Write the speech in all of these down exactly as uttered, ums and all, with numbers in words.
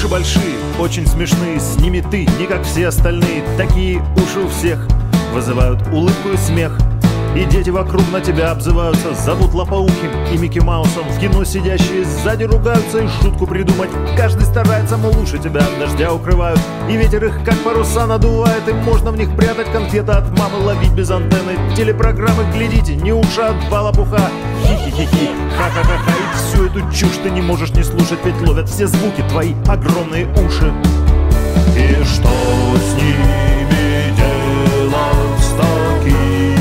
уши большие, очень смешные. С ними ты не как все остальные. Такие уши у всех вызывают улыбку и смех. И дети вокруг на тебя обзываются, зовут Лопоухим и Микки Маусом. В кино сидящие сзади ругаются и шутку придумать. Каждый старается, мол, уши тебя от дождя укрывают. И ветер их как паруса надувает. И можно в них прятать конфеты от мамы, ловить без антенны телепрограммы. Глядите, не уши от балапуха. Хи-хи-хи-хи, ха-ха-ха-ха. И всю эту чушь ты не можешь не слушать, ведь ловят все звуки твои огромные уши. И что с ними делать с такими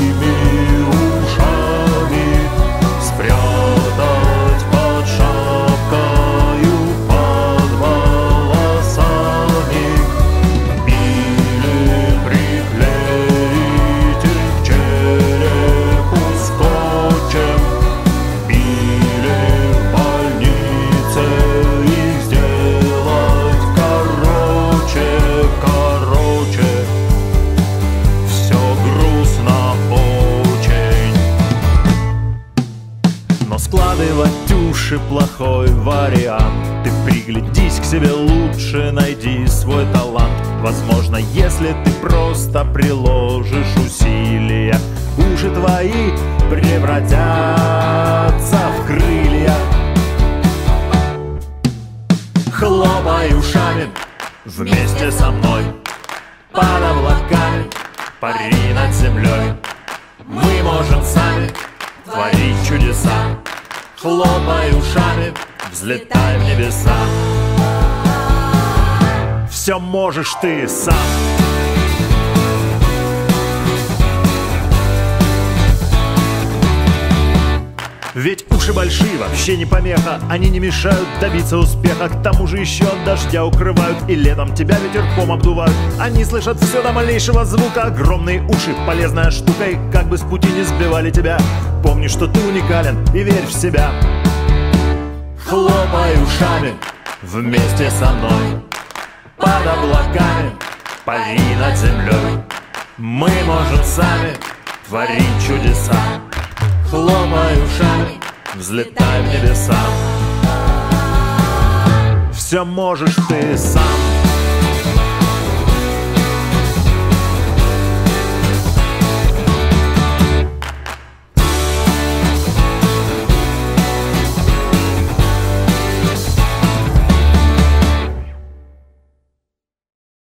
ушами? Спрятать под шапкою, под волосами, или приклеить их к черепу скотчем, или в больнице их сделать короче, короче. Все грустно очень. Но складывать уши плохой вариант. Ты приглядись к себе лучше, найди свой талант. Возможно, если ты просто приложишь усилия, уши твои превратятся в крылья. Хлопай ушами вместе со мной, под облаками пари над землей. Мы можем сами творить чудеса. Хлопай ушами, взлетай в небеса. Все можешь ты сам. Ведь уши большие вообще не помеха. Они не мешают добиться успеха. К тому же еще от дождя укрывают. И летом тебя ветерком обдувают. Они слышат все до малейшего звука. Огромные уши, полезная штука. И как бы с пути не сбивали тебя, помни, что ты уникален, и верь в себя. Хлопай ушами вместе со мной, под облаками пари над землей. Мы можем сами творить чудеса. Хлопай ушами, взлетай в небеса. Все можешь ты сам.